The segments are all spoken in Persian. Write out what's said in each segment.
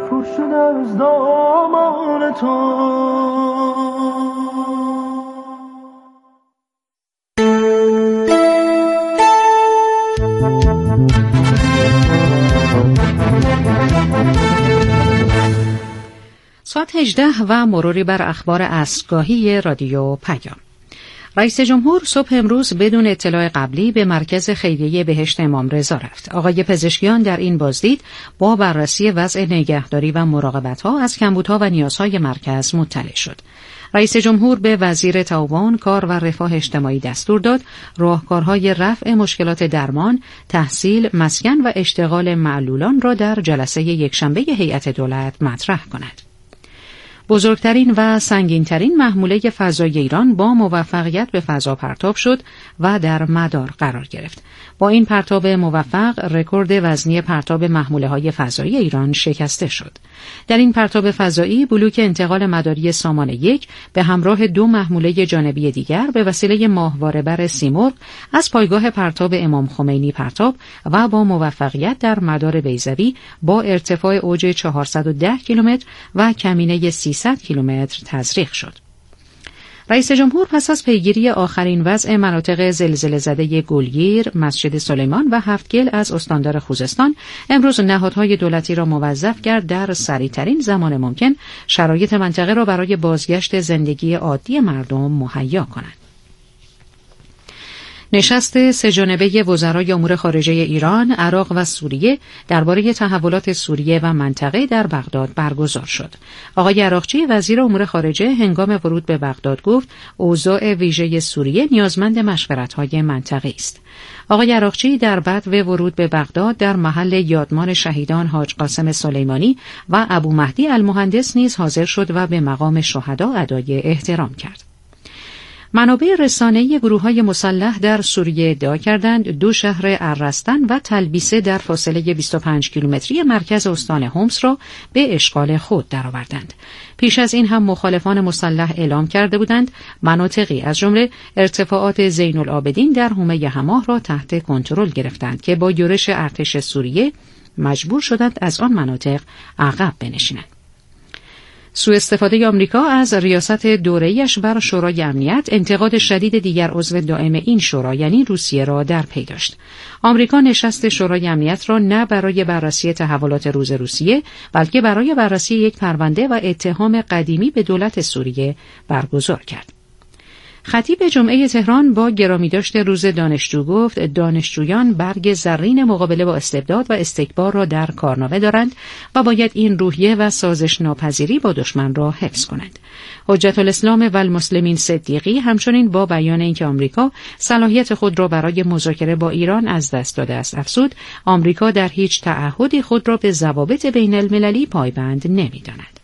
پر شد از دامان تو. ساعت 18 و مروری بر اخبار عصرگاهی رادیو پیام. رئیس جمهور صبح امروز بدون اطلاع قبلی به مرکز خیریه بهشت امام رضا رفت. آقای پزشکیان در این بازدید با بررسی وضع نگهداری و مراقبت‌ها از کمبودها و نیازهای مرکز مطلع شد. رئیس جمهور به وزیر تعاون، کار و رفاه اجتماعی دستور داد راهکارهای رفع مشکلات درمان، تحصیل، مسکن و اشتغال معلولان را در جلسه یکشنبه هیئت دولت مطرح کند. بزرگترین و سنگینترین محموله فضایی ایران با موفقیت به فضا پرتاب شد و در مدار قرار گرفت. با این پرتاب موفق رکورد وزنی پرتاب محموله‌های فضایی ایران شکسته شد. در این پرتاب فضایی بلوک انتقال مداری سامان 1 به همراه 2 محموله جانبی دیگر به وسیله ماهواره بر سیمرغ از پایگاه پرتاب امام خمینی پرتاب و با موفقیت در مدار بیضوی با ارتفاع اوج 410 کیلومتر و کمینه 300 کیلومتر تزریق شد. رئیس جمهور پس از پیگیری آخرین وضع مناطق زلزله زده گلگیر، مسجد سلیمان و هفتگل از استاندار خوزستان، امروز نهادهای دولتی را موظف کرد در سریع‌ترین زمان ممکن شرایط منطقه را برای بازگشت زندگی عادی مردم مهیا کنند. نشست سه‌جانبه وزرای امور خارجه ایران، عراق و سوریه درباره تحولات سوریه و منطقه در بغداد برگزار شد. آقای عراقچی وزیر امور خارجه هنگام ورود به بغداد گفت اوضاع ویژه سوریه نیازمند مشورت‌های منطقه‌ای است. آقای عراقچی در بدو ورود به بغداد در محل یادمان شهیدان حاج قاسم سلیمانی و ابو مهدی المهندس نیز حاضر شد و به مقام شهدا ادای احترام کرد. منابع رسانه‌ای گروه‌های مسلح در سوریه ادعا کردند 2 شهر اررستن و تلبیسه در فاصله 25 کیلومتری مرکز استان حمص را به اشغال خود درآوردند. پیش از این هم مخالفان مسلح اعلام کرده بودند مناطقی از جمله ارتفاعات زین العابدین در حومه حماه را تحت کنترل گرفتند که با یورش ارتش سوریه مجبور شدند از آن مناطق عقب بنشینند. سوء استفاده آمریکا از ریاست دوره‌ایش بر شورای امنیت انتقاد شدید دیگر عضو دائم این شورا یعنی روسیه را در پی داشت. آمریکا نشست شورای امنیت را نه برای بررسی تحولات روز روسیه بلکه برای بررسی یک پرونده و اتهام قدیمی به دولت سوریه برگزار کرد. خطیب جمعه تهران با گرامیداشت روز دانشجو گفت دانشجویان برگ زرین مقابله با استبداد و استکبار را در کارنامه دارند و باید این روحیه و سازش ناپذیری با دشمن را حفظ کنند. حجت الاسلام و المسلمین صدیقی همچنین با بیان اینکه آمریکا صلاحیت خود را برای مذاکره با ایران از دست داده است افزود آمریکا در هیچ تعهدی خود را به ضوابط بین المللی پایبند نمی‌داند.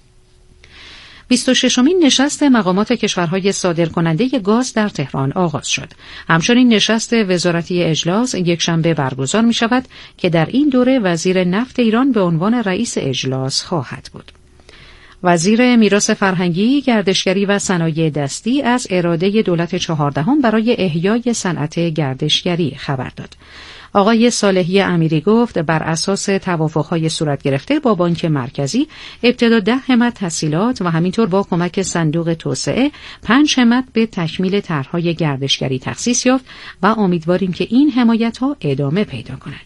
26مین نشست مقامات کشورهای صادرکننده گاز در تهران آغاز شد. همچنین نشست وزارتی اجلاس یکشنبه برگزار می شود که در این دوره وزیر نفت ایران به عنوان رئیس اجلاس خواهد بود. وزیر میراث فرهنگی، گردشگری و صنایع دستی از اراده دولت 14 برای احیای صنعت گردشگری خبر داد. آقای صالحی امیری گفت بر اساس توافق‌های صورت گرفته با بانک مرکزی ابتدا 10 همت تسهیلات و همینطور با کمک صندوق توسعه 5 همت به تکمیل طرح‌های گردشگری تخصیص یافت و امیدواریم که این حمایت‌ها ادامه پیدا کند.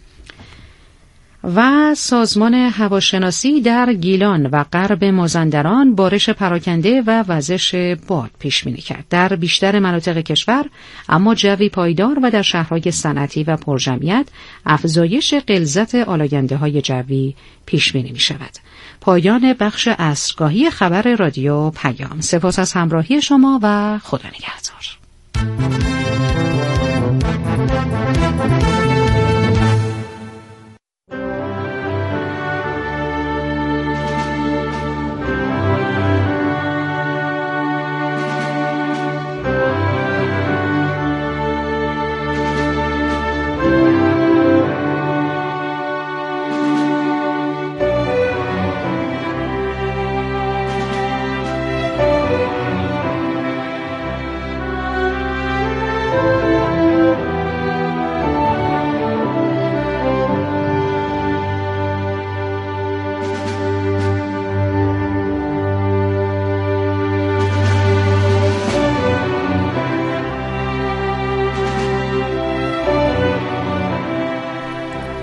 و سازمان هواشناسی در گیلان و غرب مازندران بارش پراکنده و وزش باد پیش بینی کرد. در بیشتر مناطق کشور اما جوی پایدار و در شهرهای صنعتی و پرجمعیت افزایش غلظت آلاینده‌های جوی پیش بینی می شود. پایان بخش عصرگاهی خبر رادیو پیام. سپاس از همراهی شما و خدا نگهدار.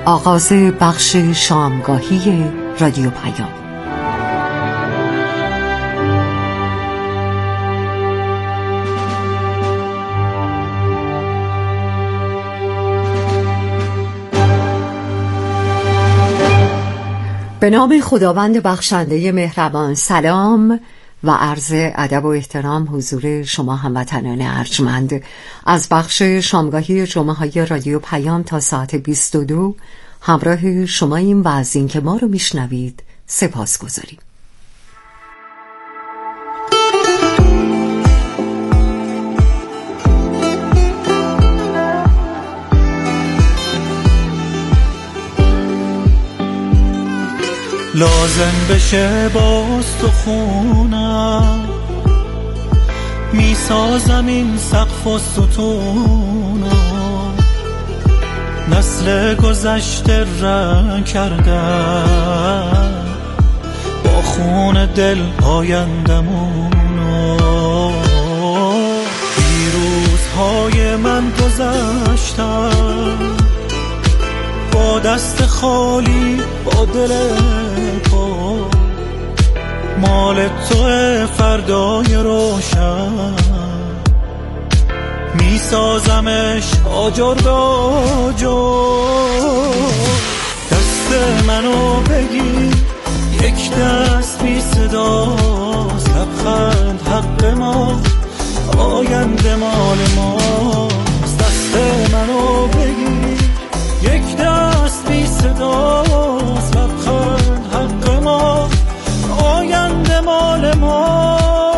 آغاز بخش شامگاهی رادیو پیام. به نام خداوند بخشنده مهربان. سلام و عرض ادب و احترام حضور شما هموطنان ارجمند. از بخش شامگاهی جمعه‌های رادیو پیام تا ساعت 22 همراه شماییم و از این که ما رو میشنوید سپاس گذاریم. لازم بشه باز تو خونم، میسازم این سقف و ستونم، نسل گذشته رنگ کردم با خون دل آیندمونو. پیروزهای من گذشتم با دست خالی، با دل پر مال توه فردای روشن، میسازمش آجر به آجر. دست منو بگیر، یک دست بی صداست، لبخند حق ما، آینده مال ماست. دست منو بگیر، یک دست بی صداست، لبخند حق ما، آینده مال ما.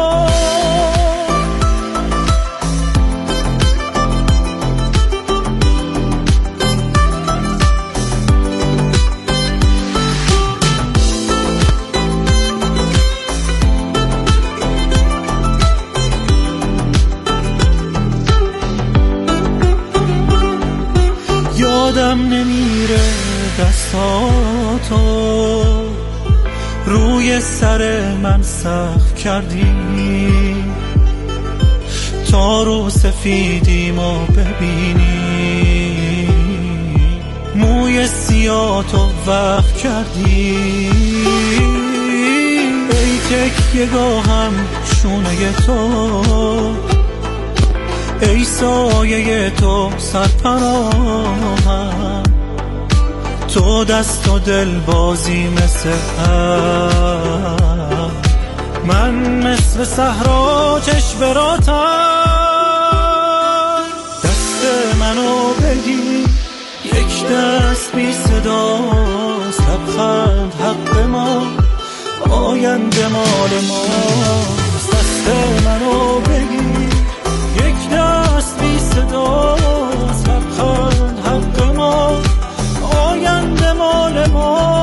یادم نمیره دستاتو روی سر من سخت کردی، تا رو سفیدی ما ببینی، موی سیاتو وقت کردی. ای تکیه گاهم شونه تو، ای سایه تو سرپناهم، تو دست و دل بازی مثل هم، من مثل صحرا چشم براتم. دست منو بگی، یک دست بی صداست، لبخند حق ما، آینده مال ماست. دست منو بگی، یک دست بی صداست، لبخند حق ما، آینده مال ما.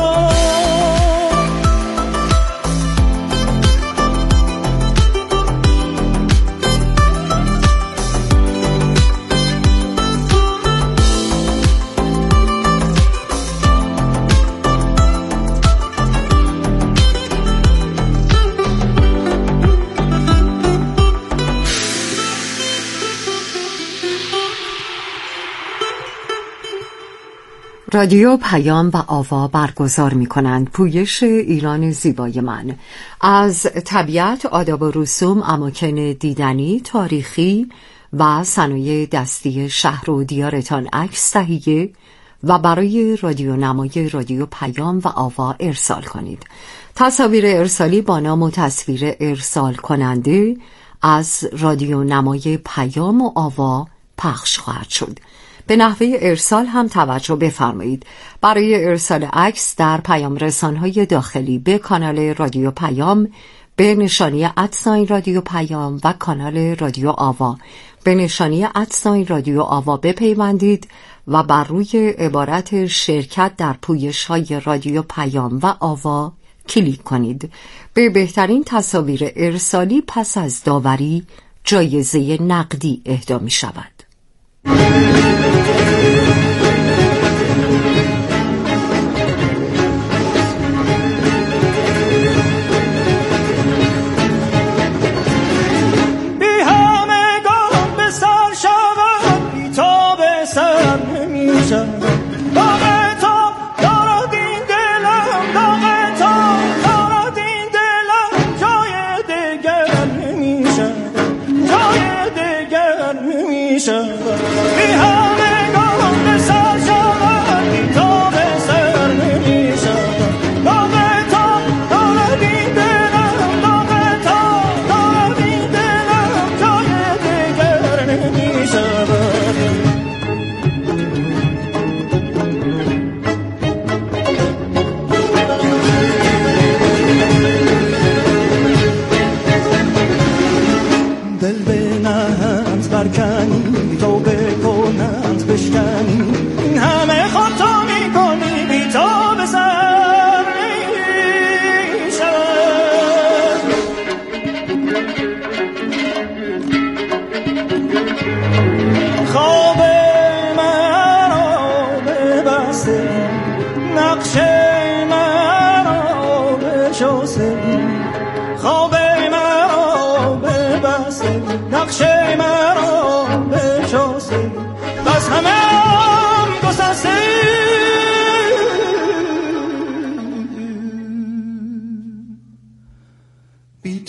رادیو پیام و آوا برگزار می کنند پویش ایران زیبای من. از طبیعت، آداب و رسوم، اماکن دیدنی، تاریخی و صنایع دستی شهر و دیارتان عکس تهیه و برای رادیو نمای رادیو پیام و آوا ارسال کنید. تصاویر ارسالی با نام و تصویر ارسال کننده از رادیو نمای پیام و آوا پخش خواهد شد. به نحوه ارسال هم توجه بفرمایید. برای ارسال عکس در پیام رسان‌های داخلی به کانال رادیو پیام به نشانی @ رادیو پیام و کانال رادیو آوا به نشانی @ رادیو آوا بپیوندید و بر روی عبارت شرکت در پویش‌های رادیو پیام و آوا کلیک کنید. به بهترین تصاویر ارسالی پس از داوری جایزه نقدی اهدا می شود. بی همگان به سر شود، بی تا به سر نمی شود.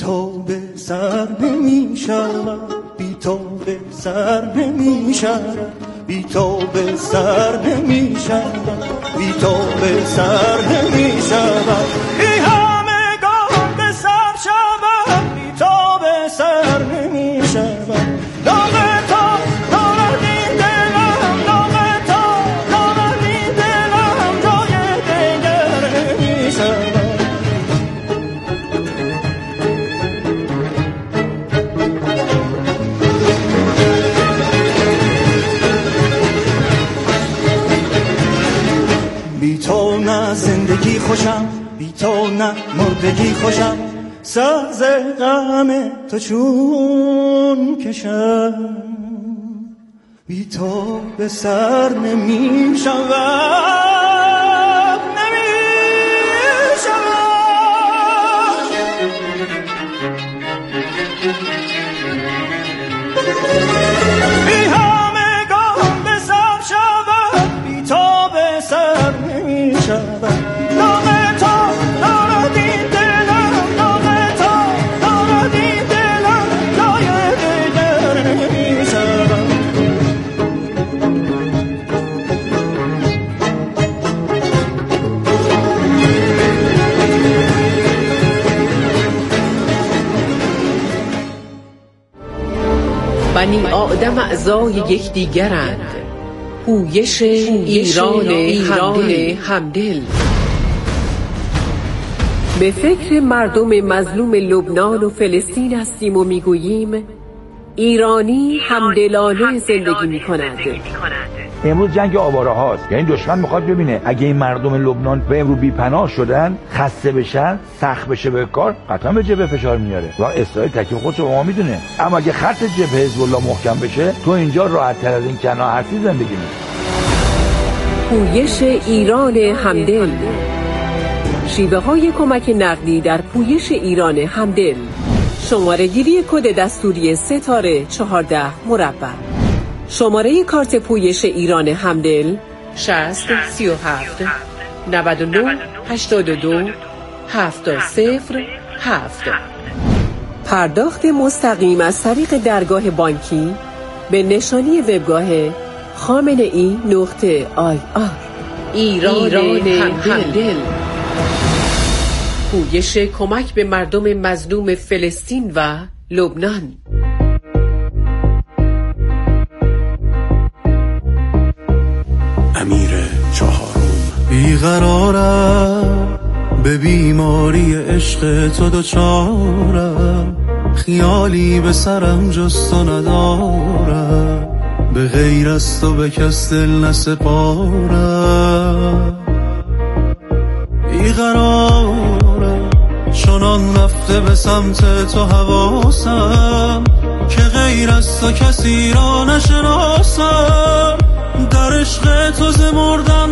تو به سر نمی شود، بی تو به سر نمی شود، بی تو به سر نمی شود، بی تو به سر نمی شود. ای همگان به سر شود، بی تو به سر نمی شود. داغ تو دارد این دلم، داغ تو دارد این دلم، جای دیگر نمی شود. بی تو نه زندگی خوشم، بی تو نه مردگی خوشم، ساز غم تو چون کشم، بی تو به سر نمی شود، نمی شود. بی همگان به سر شود، بی تو به سر نمی شود. داغ تو دارد این دلم، داغ تو دارد این دلم، جای دیگر نمی شود. بنی آدم اعضای یکدیگرند، پویش ایران همدل. به فکر مردم مظلوم لبنان و فلسطین هستیم و میگوییم ایرانی همدلانه زندگی می‌کند. امروز جنگ آواره هاست، یعنی دشمن میخواد ببینه اگه این مردم لبنان به امروز بی‌پناه شدن، خسته بشن، سخت بشه به کار، قطعا به جبهه فشار میاره و اسرائیل تکلیف خودش رو با ما میدونه. اما اگه خط جبهه حزب الله محکم بشه، تو اینجا راحت تر از این کنا هستی زندگی می‌کنی. پویش ایران همدل، شیوه های کمک نقدی در پویش ایران همدل. شماره گیری کد دستوری ستاره 14 مربع. شماره کارت پویش ایران همدل 60 37 99 82 707. پرداخت مستقیم از طریق درگاه بانکی به نشانی وبگاه خامنه‌ای.ir. ایران همدل، پویش کمک به مردم مظلوم فلسطین و لبنان. امیر چهارم. بیقرارم به بیماری عشق تو دوچارم، خیالی به سرم جز تو ندارم، به غیر از تو به کس دل نسپارم. بیقرارم چنان رفته به سمت تو حواسم، که غیر از تو کسی را نشناسم، در عشق تو ز مردن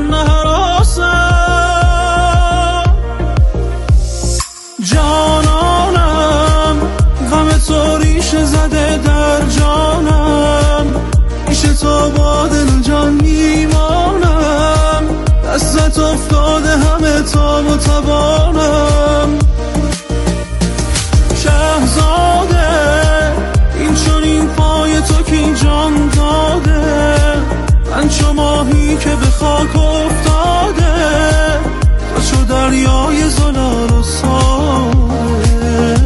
نهراسم. جانانم غم تو ریشه زده در جانم، پیش تو با دل جان میمانم، دستت افتاده همه تاب و توانم. شهزاده این چون این پای تو کی جان داده، من چو ماهی که به خاک افتاده، تو چو دریای زلال و ساده.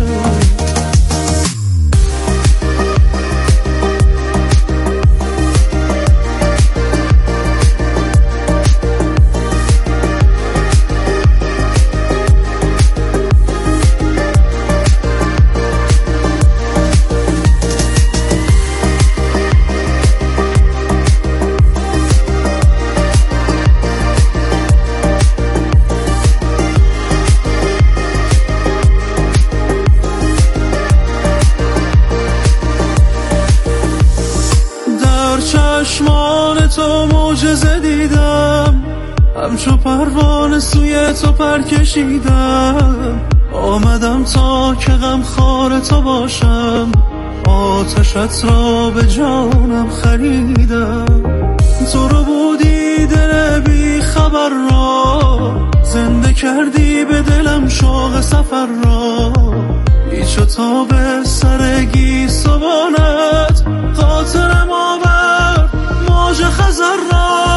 چشمان تو معجزه دیدم، همچو پروانه سوی تو پر کشیدم، آمدم تا که غمخوار تو باشم، آتشت را به جانم خریدم. تو رو بودی دل بی خبر را، زنده کردی به دلم شوق سفر را، بیچو تا به سرگی صبانت خاطرم آورد موج خزر را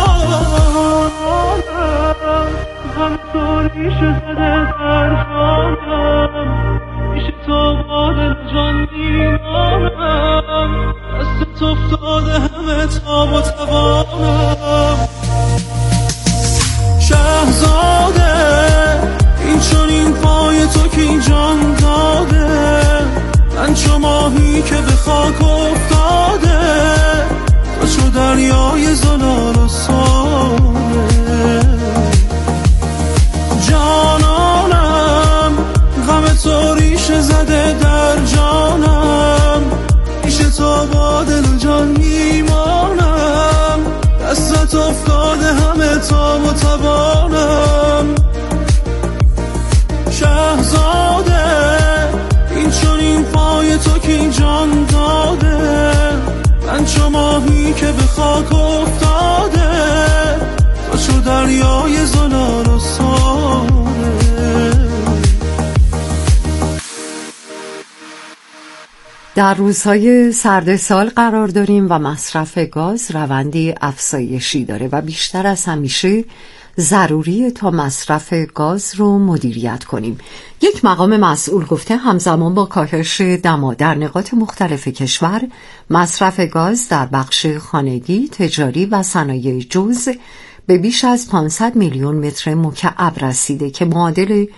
هم طوریش زده در جانم میشه تا باد جان میمانم دست افتاده همه تاب و توانم شهزاده این چون این پای تو که این جان داده من چو ماهی که به خاک افتاده تو چو دریای زلال و ساله جانانم غم تو ریشه زده در جانم ریشه تا با دل و جان میمانم دستت افتاده همه تاب و توانم شهزاده این چون این پای تو که این جان داده من چو ماهی که به خاک افتاده تو چو دریای زلال و ساله در روزهای سرد سال قرار داریم و مصرف گاز روندی افزایشی داره و بیشتر از همیشه ضروریه تا مصرف گاز رو مدیریت کنیم. یک مقام مسئول گفته همزمان با کاهش دما در نقاط مختلف کشور مصرف گاز در بخش خانگی، تجاری و صنایع جز به بیش از 500 میلیون متر مکعب رسیده که معادل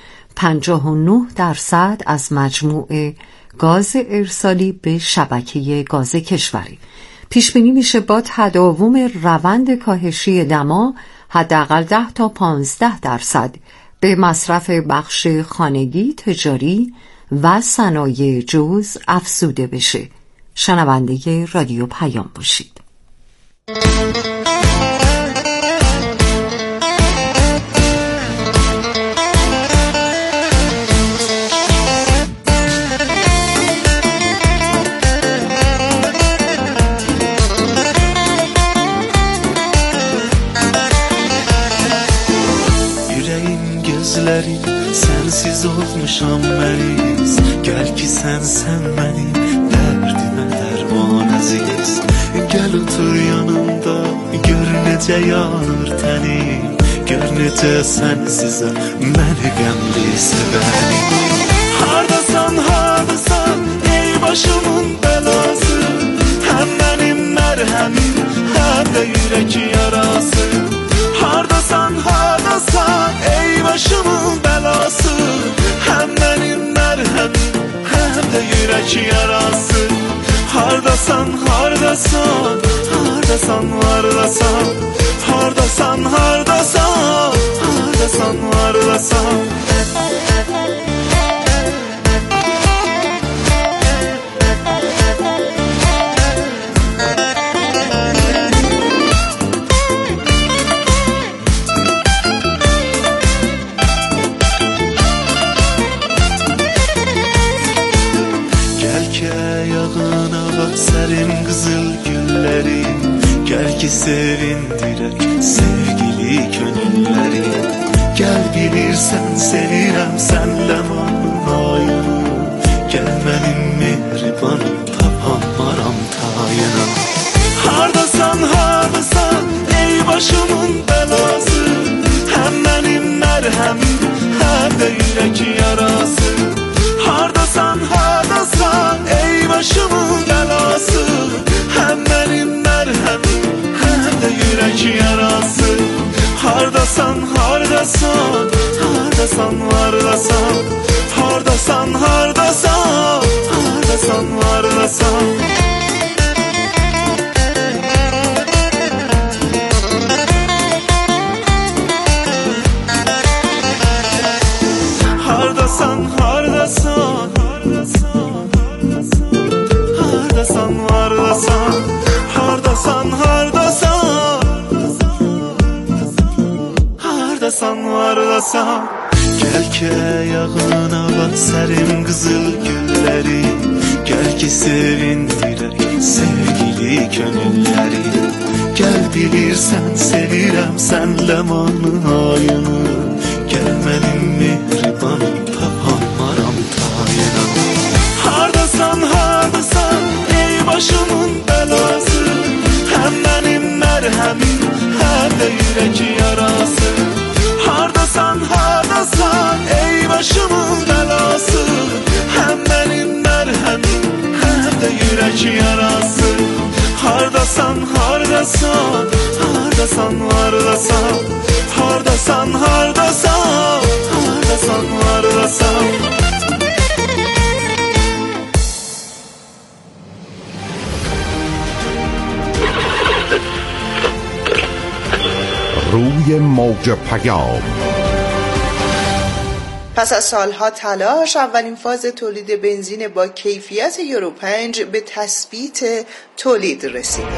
59% از مجموع گاز ارسالی به شبکه گاز کشوری. پیش بینی میشه با تداوم روند کاهشی دما حداقل 10 تا 15% به مصرف بخش خانگی، تجاری و صنایع جز افزوده بشه. شنونده رادیو پیام باشید. Sensiz olmuşam meriz Gel ki sen benim Derdime derman aziz Gel otur yanımda Gör necə yanır tənim Gör necə sensizə Məni qəmli sevənim Hardasan Ey başımın belası Həm mənim mərhəmim Həm də yürək yarası Hardasan Ey başımın belası Hem benim merhemim Hem de yürek yarası Hardasan Hardasan Sərim qızıl gülləri Gəl ki sevindirək sevgili könülləri Gəl bilirsən sevirəm sənlə manayını Gəl mənim mehribanım tapanmaram tayına Hardasan ey başımın belası Həm mənim mərhəmim həm də yürək yarası Hardasan ey başımın belası Hem benim merhemim hem de yürek yarası Hardasan Gel ki ayağına bak serim kızıl gülleri Gel ki sevindirək sevgili könülləri Gel bilirsən sevirəm sənlə manayını Gel mənim mehribanım tapanmaram tayına رادیوی موج پیام. پس از سالها تلاش، اولین فاز تولید بنزین با کیفیت یورو 5 به تثبیت تولید رسیده.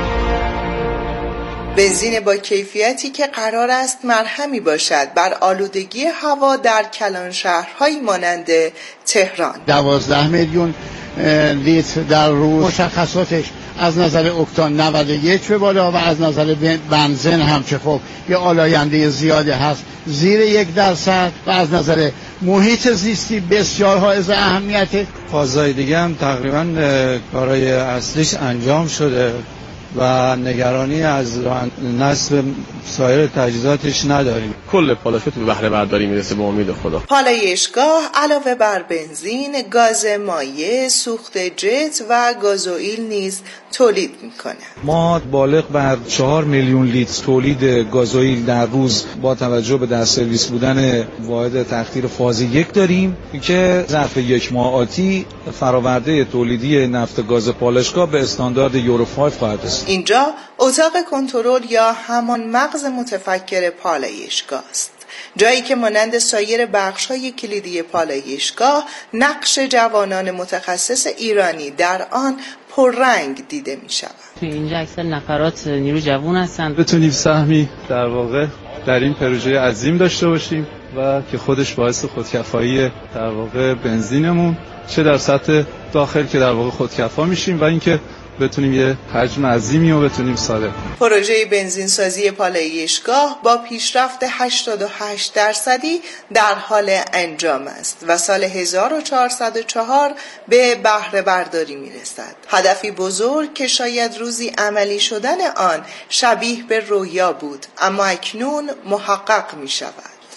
بنزین با کیفیتی که قرار است مرهمی باشد بر آلودگی هوا در کلان شهرهایی مانند تهران. 12 میلیون لیتر در روز، مشخصاتش از نظر اکتان 91 به بالا و از نظر بنزین هم که خب یه آلاینده زیادی هست زیر 1% و از نظر محیط زیستی بسیار حائز اهمیته. فازهای دیگه هم تقریبا کارهای اصلیش انجام شده و نگرانی از نصب سایر تجهیزاتش نداریم. کل پالایشگاه به بهره برداری میرسه به امید خدا. پالایشگاه علاوه بر بنزین، گاز مایع، سوخت جت و گازوئیل نیز تولید میکنه. ما بالغ بر 4 میلیون لیتر تولید گازوئیل در روز با توجه به در سرویس بودن واحد تخدیر فاز 1 داریم که ظرف 1 ماه آتی فراورده تولیدی نفت گاز پالایشگاه به استاندارد یورو 5 خواهد رسید. اینجا اتاق کنترل یا همان مغز متفکر پالایشگاه است، جایی که مانند سایر بخش‌های کلیدی پالایشگاه نقش جوانان متخصص ایرانی در آن پررنگ دیده می‌شود. اینجا اکثر نفرات نیرو جوان هستند. بتونیم سهمی در واقع در این پروژه عظیم داشته باشیم و که خودش باعث خودکفایی در واقع بنزینمون چه در سطح داخل که در واقع خودکفا میشیم و اینکه بتونیم یه حجم عظیمی رو بتونیم صادر کنیم. پروژه بنزینسازی پالایشگاه با پیشرفت 88% در حال انجام است و سال 1404 به بهره برداری میرسد. هدفی بزرگ که شاید روزی عملی شدن آن شبیه به رویا بود، اما اکنون محقق می شود.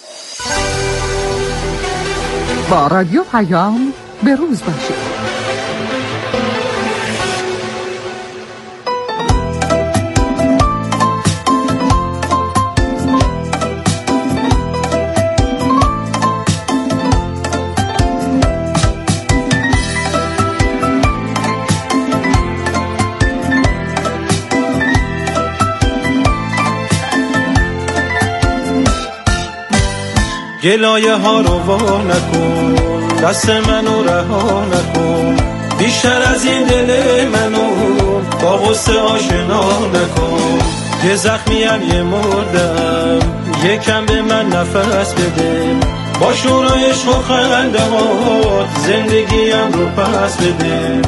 با رادیو پیام به روز باشید. گلایه ها رو وا نکن، دست منو رها نکن، بیشتر از این دل منو با غصه آشنا نکن. یه زخمیم یه مردم، یکم به من نفس بده، با شور و عشق و خنده ها زندگیم رو پس بده.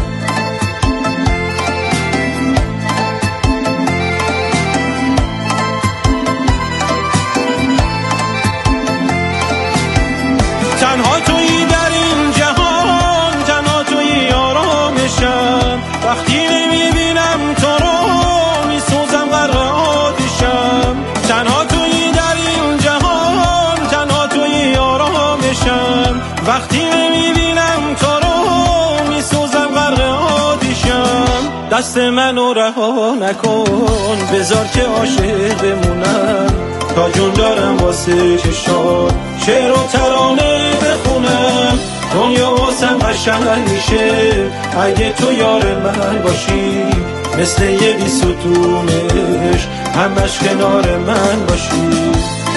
تنها تویی در این جهان، تنها تویی آرامشم، وقتی نمیبینم تو رو میسوزم غرق آتشم. تنها تویی در این جهان، تنها تویی آرامشم، وقتی نمیبینم تو رو میسوزم غرق آتشم. دست منو رها نکن، بذار که عاشق بمونم، تا جون دارم واسه چشات شعر و ترانه بخونم. دنیا واسم قشنگ میشه اگه تو یار من باشی، مثل یه بیستونش همش کنار من باشی.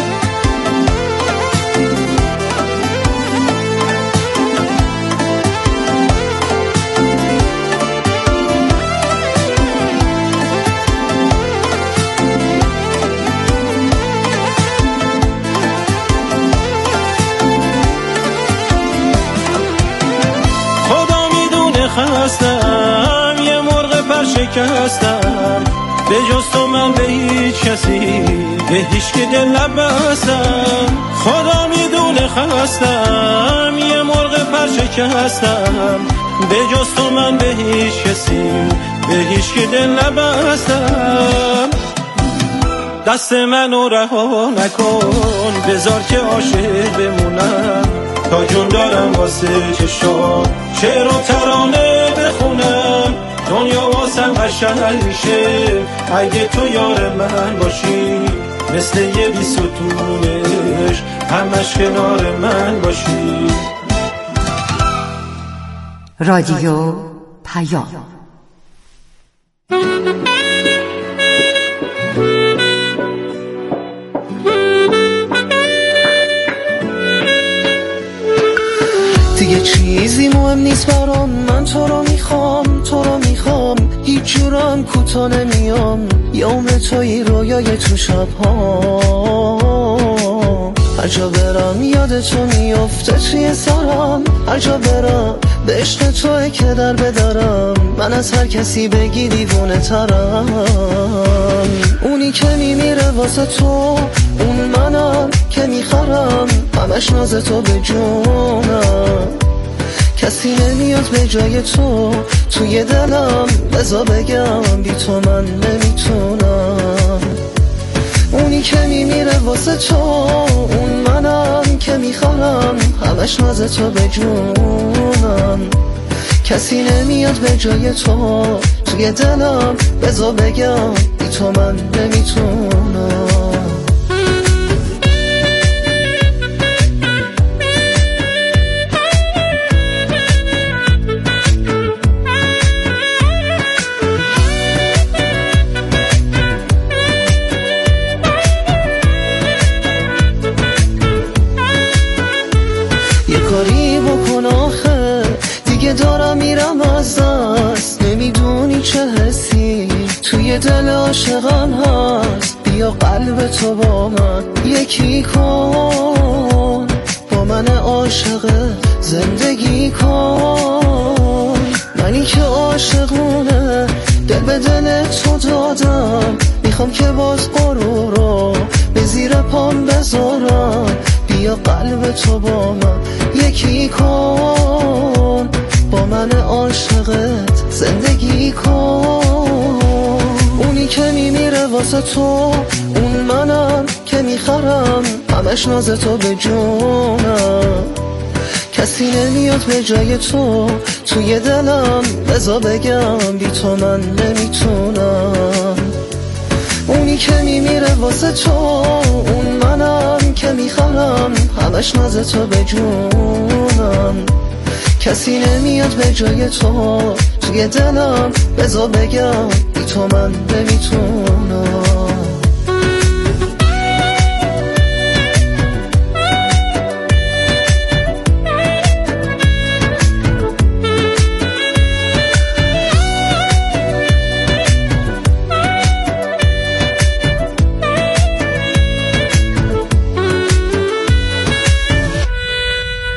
خستم یه مرغ پر شکستم، به جز تو من به هیچ کسی به هیچ که دل نبستم. خدا میدونه خستم یه مرغ پر شکستم، به جز تو من به هیچ کسی به هیچ که دل نبستم. دست منو رها نکن، بذار که عاشق بمونم، تا جون دارم واسه چشات شعر و ترانه بخونم. دنیا واسم قشنگ میشه اگه تو یار من باشی، مثل یه بیستونش همش کنار من باشی. رادیو پیام. دیگه چیزی مهم نیست برام، من تو رو میخوام، تو رو میخوام، هیچ جورم کوتا نمیام، یوم توی رویای تو شب‌ها، هر جا برم یاد تو میفته توی سرم، هر جا برم به عشق توی که در بدرم، من از هر کسی بگی دیوونه ترم، اونی که میمیره واسه تو، اون منم که میخرم همش ناز تو به جونم، کسی نمیاد به جای تو توی دلم، بذار بگم بی تو من نمیتونم، اونی که میمیره واسه تو، اون منم که میخوام همش ناز تو به جونم، کسی نمیاد به جای تو توی دلم، بذار بگم بی تو من نمیتونم. کاری بکن آخه دیگه دارم میرم از دست، نمیدونی چه حسی توی دل عاشقم هست، بیا قلب تو با من یکی کن، با من عاشق زندگی کن، منی که عاشقونه دل به دل تو دادم، میخوام که باز غرور رو به زیر پام بذارم، بیا قلب تو با من یکی کن، با من عاشقت زندگی کن، اونی که میمیره واسه تو، اون منم که میخرم همش ناز تو به جونم، کسی نمیاد به جای تو توی دلم، بذار بگم بی تو من نمیتونم، اونی که میمیره واسه تو، اون منم که میخوام همش ناز تو به جونم، کسی نمیاد به جای تو توی دلم، بذار بگم بی تو من نمیتونم.